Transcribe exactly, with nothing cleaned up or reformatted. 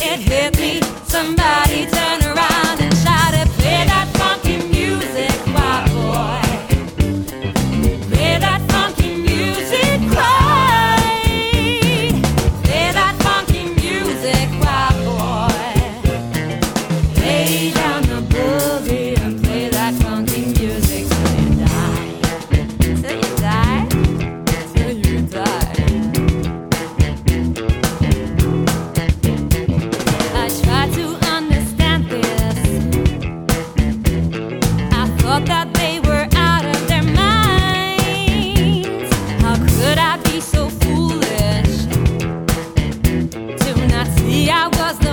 it hit me, somebody turned around and shouted, play that funky music, white boy. Play that funky music, right. Play that funky music, white boy. Lay down the boogie and play that funky music till you die. Till you die. Till you die. I try to understand this. I thought that they were out of their minds. How could I be so foolish to not see I was the